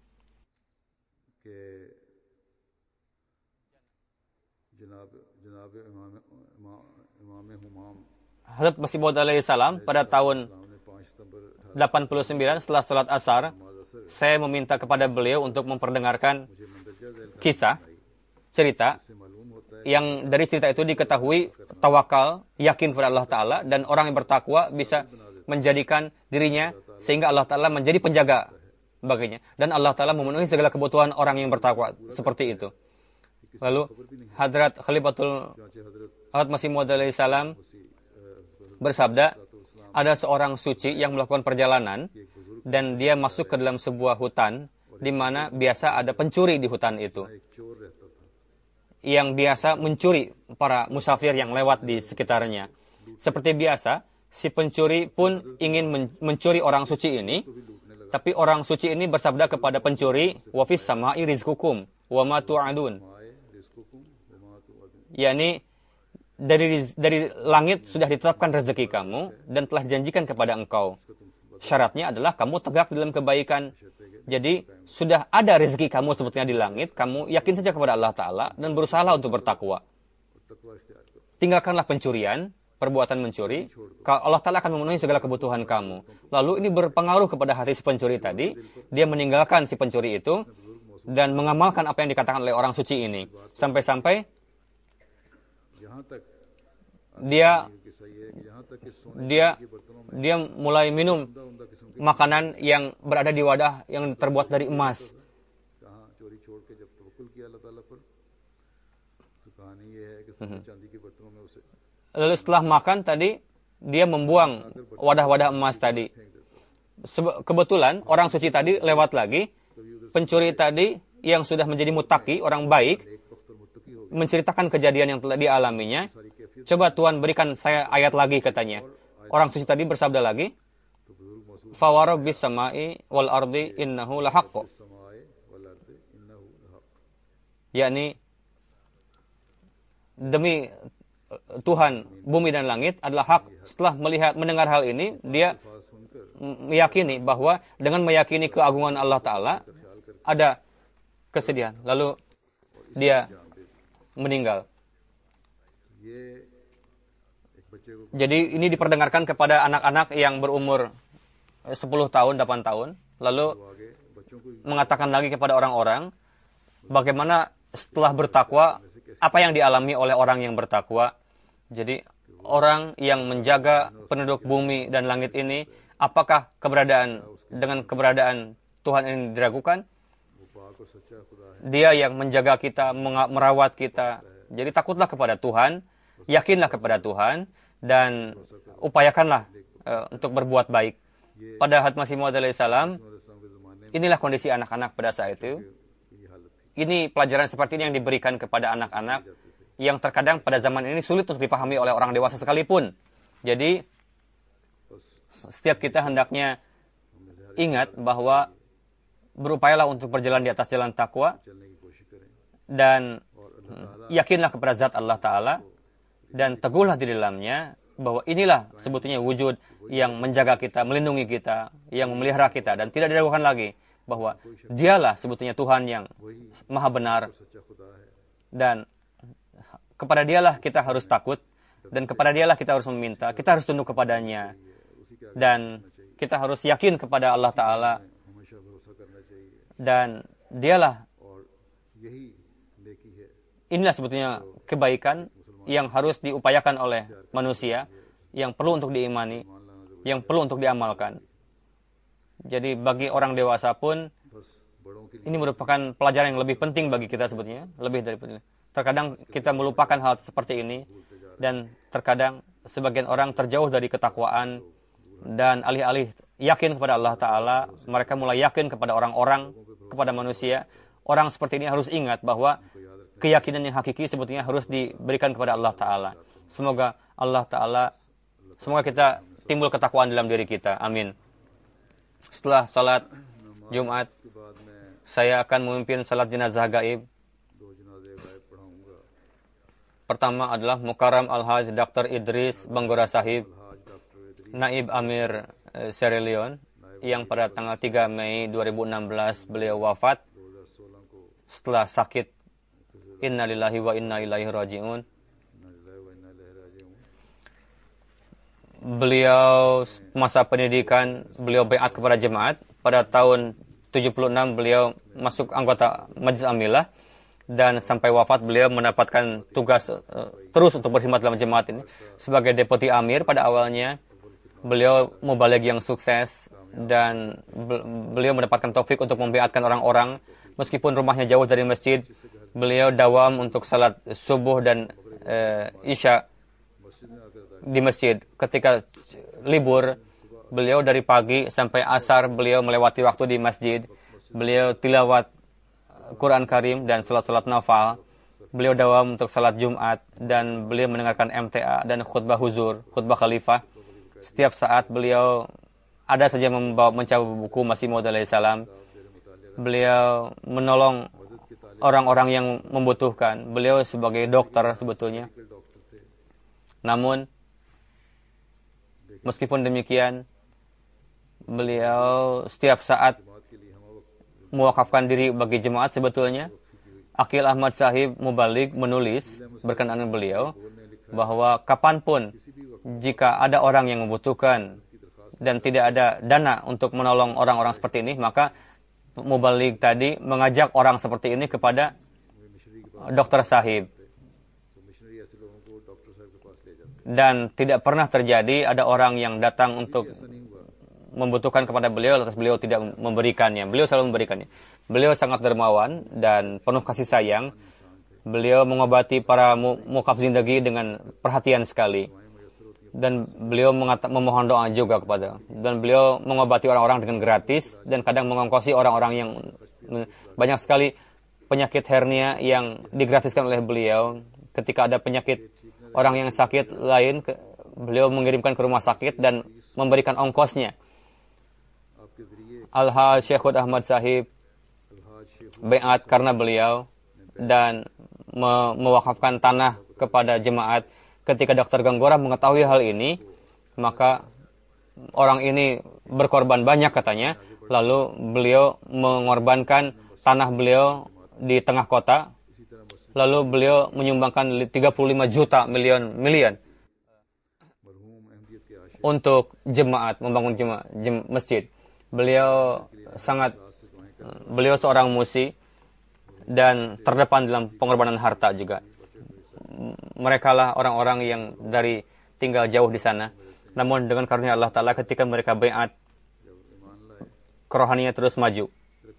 Hadrat Masih Maud alaihi salam pada tahun 89 setelah salat asar, saya meminta kepada beliau untuk memperdengarkan kisah, cerita, yang dari cerita itu diketahui tawakal, yakin kepada Allah Ta'ala, dan orang yang bertakwa bisa menjadikan dirinya sehingga Allah Ta'ala menjadi penjaga baginya. Dan Allah Ta'ala memenuhi segala kebutuhan orang yang bertakwa seperti itu. Lalu Hadrat Hadrat Masih Maud alaihi salam bersabda, ada seorang suci yang melakukan perjalanan dan dia masuk ke dalam sebuah hutan di mana biasa ada pencuri di hutan itu yang biasa mencuri para musafir yang lewat di sekitarnya. Seperti biasa, si pencuri pun ingin mencuri orang suci ini, tapi orang suci ini bersabda kepada pencuri, wa fis sama'i rizqukum wa ma tu'adun. yakni dari langit sudah ditetapkan rezeki kamu dan telah dijanjikan kepada engkau. Syaratnya adalah kamu tegak dalam kebaikan. Jadi sudah ada rezeki kamu sebetulnya di langit, kamu yakin saja kepada Allah Ta'ala dan berusahalah untuk bertakwa. Tinggalkanlah pencurian, perbuatan mencuri, Allah Ta'ala akan memenuhi segala kebutuhan kamu. Lalu ini berpengaruh kepada hati si pencuri tadi, dia meninggalkan si pencuri itu dan mengamalkan apa yang dikatakan oleh orang suci ini. Sampai-sampai dia mulai minum makanan yang berada di wadah yang terbuat dari emas. Lalu setelah makan tadi, dia membuang wadah-wadah emas tadi. Kebetulan orang suci tadi lewat lagi, pencuri tadi yang sudah menjadi muttaqi, orang baik, menceritakan kejadian yang telah dialaminya. Coba Tuhan berikan saya ayat lagi, katanya. Orang suci tadi bersabda lagi, "Fawarabbis samai wal ardi innahu lahaqq." Yakni demi Tuhan bumi dan langit adalah hak. Setelah mendengar hal ini, dia meyakini bahwa dengan meyakini keagungan Allah Ta'ala ada kesedihan. Lalu dia meninggal. Jadi ini diperdengarkan kepada anak-anak yang berumur 10 tahun, 8 tahun. Lalu mengatakan lagi kepada orang-orang bagaimana setelah bertakwa, apa yang dialami oleh orang yang bertakwa. Jadi orang yang menjaga penduduk bumi dan langit ini, apakah dengan keberadaan Tuhan ini diragukan? Dia yang menjaga kita, merawat kita. Jadi takutlah kepada Tuhan, yakinlah kepada Tuhan, dan upayakanlah untuk berbuat baik. Pada Hadrat Masih Maud alaihissalam, inilah kondisi anak-anak pada saat itu. Ini pelajaran seperti ini yang diberikan kepada anak-anak yang terkadang pada zaman ini sulit untuk dipahami oleh orang dewasa sekalipun. Jadi, setiap kita hendaknya ingat bahwa berupayalah untuk berjalan di atas jalan takwa dan yakinlah kepada zat Allah Ta'ala dan teguhlah di dalamnya bahwa inilah sebetulnya wujud yang menjaga kita, melindungi kita, yang memelihara kita, dan tidak diragukan lagi bahwa dialah sebetulnya Tuhan yang maha benar, dan kepada dialah kita harus takut, dan kepada dialah kita harus meminta, kita harus tunduk kepadanya, dan kita harus yakin kepada Allah Ta'ala, dan dialah, inilah sebetulnya kebaikan yang harus diupayakan oleh manusia, yang perlu untuk diimani, yang perlu untuk diamalkan. Jadi bagi orang dewasa pun ini merupakan pelajaran yang lebih penting bagi kita sebetulnya, lebih dari terkadang kita melupakan hal seperti ini, dan terkadang sebagian orang terjauh dari ketakwaan dan alih-alih yakin kepada Allah Ta'ala, mereka mulai yakin kepada orang-orang, kepada manusia. Orang seperti ini harus ingat bahwa keyakinan yang hakiki sebetulnya harus diberikan kepada Allah Ta'ala. Semoga Allah Ta'ala, semoga kita timbul ketakwaan dalam diri kita. Amin. Setelah salat Jumat, saya akan memimpin salat jenazah gaib. Pertama adalah Mukarram Al-Haj Dr. Idris Banggora Sahib, Naib Amir Sierra Leone, yang pada tanggal 3 Mei 2016 beliau wafat setelah sakit. Innalillahi wa inna ilaihi raji'un. Beliau masa pendidikan, beliau baiat kepada jemaat. Pada tahun 76 beliau masuk anggota Majlis Amilah, dan sampai wafat beliau mendapatkan tugas terus untuk berkhidmat dalam jemaat ini. Sebagai deputi amir pada awalnya, beliau mubaligh yang sukses, dan beliau mendapatkan taufik untuk membaiatkan orang-orang. Meskipun rumahnya jauh dari masjid, beliau dawam untuk salat subuh dan isya di masjid. Ketika libur, beliau dari pagi sampai asar beliau melewati waktu di masjid. Beliau tilawat Quran Karim dan salat-salat nafal. Beliau dawam untuk salat Jumat, dan beliau mendengarkan MTA dan khutbah huzur, khutbah khalifah. Setiap saat beliau ada saja mencabut buku Masih Maud alaihissalam. Beliau menolong orang-orang yang membutuhkan. Beliau sebagai dokter sebetulnya. Namun, meskipun demikian, beliau setiap saat mewakafkan diri bagi jemaat sebetulnya. Aqil Ahmad Sahib Mubaligh menulis berkenaan beliau bahwa kapanpun jika ada orang yang membutuhkan dan tidak ada dana untuk menolong orang-orang seperti ini, maka Mubaligh tadi mengajak orang seperti ini kepada Dr. Sahib. Dan tidak pernah terjadi ada orang yang datang untuk membutuhkan kepada beliau, lantas beliau tidak memberikannya. Beliau selalu memberikannya. Beliau sangat dermawan dan penuh kasih sayang. Beliau mengobati para mukaf zindagi dengan perhatian sekali. Dan beliau memohon doa juga kepada, dan beliau mengobati orang-orang dengan gratis, dan kadang mengongkosi orang-orang yang banyak sekali penyakit hernia yang digratiskan oleh beliau. Ketika ada penyakit orang yang sakit lain, beliau mengirimkan ke rumah sakit dan memberikan ongkosnya. Al-Haj Syekhud Ahmad Sahib baiat karena beliau dan mewakafkan tanah kepada jemaat. Ketika Dr. Ganggora mengetahui hal ini, maka orang ini berkorban banyak katanya. Lalu beliau mengorbankan tanah beliau di tengah kota. Lalu beliau menyumbangkan 35 juta miliar untuk jemaat, membangun masjid. Beliau seorang musi dan terdepan dalam pengorbanan harta juga. Mereka lah orang-orang yang dari tinggal jauh di sana. Namun dengan karunia Allah Ta'ala ketika mereka baiat, kerohaninya terus maju.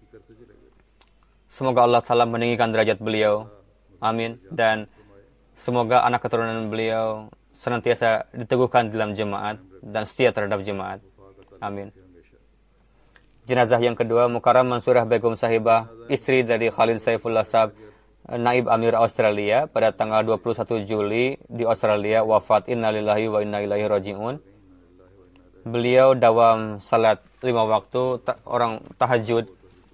Semoga Allah Ta'ala meninggikan derajat beliau. Amin. Dan semoga anak keturunan beliau senantiasa diteguhkan dalam jemaat dan setia terhadap jemaat. Amin. Jenazah yang kedua, Mukarram Mansurah Begum Sahibah, istri dari Khalid Saifullah Sahab, Naib Amir Australia, pada tanggal 21 Juli di Australia, wafat. Innalillahi wa inna ilaihi raji'un. Beliau dawam salat 5 waktu, orang tahajud,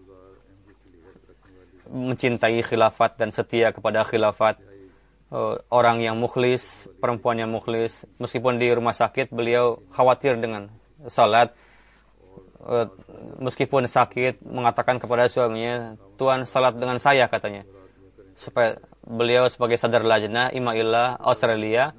mencintai khilafat dan setia kepada khilafat. Orang yang mukhlis, perempuan yang mukhlis. Meskipun di rumah sakit, beliau khawatir dengan salat. Meskipun sakit, mengatakan kepada suaminya, Tuhan salat dengan saya, katanya. Supaya beliau sebagai sadar lajnah Imailah Australia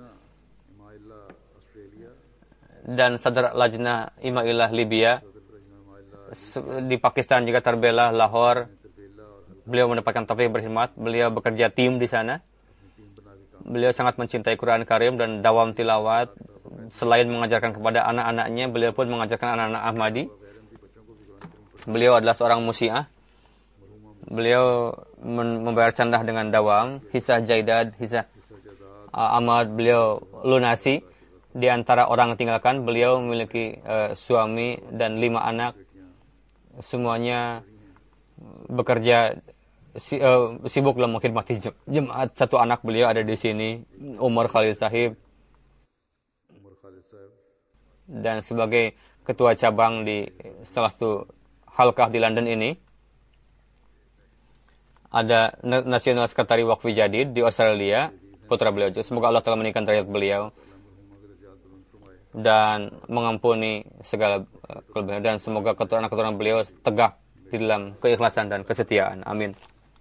dan sadar lajnah Imailah Libya, di Pakistan juga terbela Lahore. Beliau mendapatkan taufik berkhidmat. Beliau bekerja tim di sana. Beliau sangat mencintai Quran Karim dan dawam tilawat. Selain mengajarkan kepada anak-anaknya, beliau pun mengajarkan anak-anak Ahmadi. Beliau adalah seorang musi'ah. Beliau membayar candah dengan dawam, hisah jaidad, hisah amad beliau lunasi. Di antara orang yang tinggalkan, beliau memiliki suami dan 5 anak. Semuanya bekerja sibuk dalam mengkhidmati jemaat. Satu anak beliau ada di sini, Umar Khalid Sahib, dan sebagai ketua cabang di salah satu halkah di London ini. Ada National Secretary Waqf Jadid di Australia, putra beliau juga. Semoga Allah telah meninggikan derajat beliau dan mengampuni segala kelebihan, dan semoga keturunan-keturunan beliau tegak di dalam keikhlasan dan kesetiaan. Amin.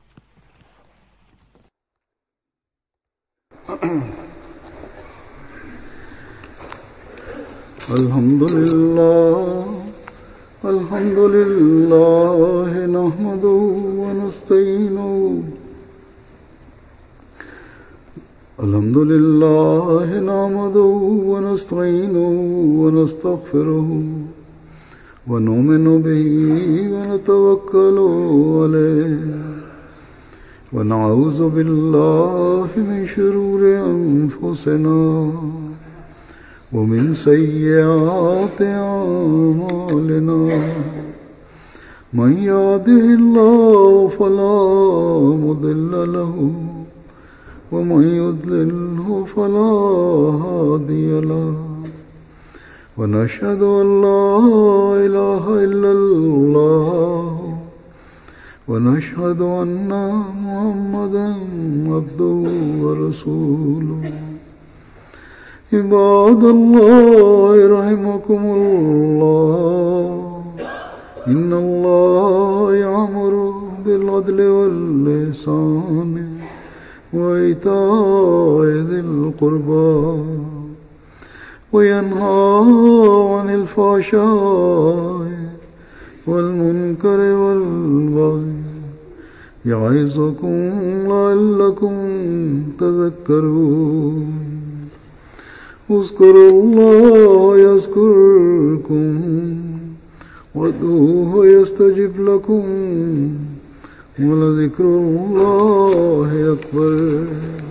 Alhamdulillah nahmaduhu wa nasta'inuhu. Alhamdulillah nahmaduhu wa nasta'inuhu wa nastaghfiruhu wa nu'minu bihi wa natawakkalu alayhi wa na'udzu billahi min shururi anfusina ومن سيئات أعمالنا من يهده الله فلا مضل له ومن يضلله فلا هادي له ونشهد أن لا إله إلا الله ونشهد أن محمدا عبده ورسوله عباد الله رحمكم الله إن الله يأمر بالعدل والإحسان وإيتاء ذي القربى وينهى عن الفحشاء والمنكر والبغي يعظكم لعلكم تذكرون اذكروا الله يذكركم وادعوه يستجب لكم ولذكر الله أكبر.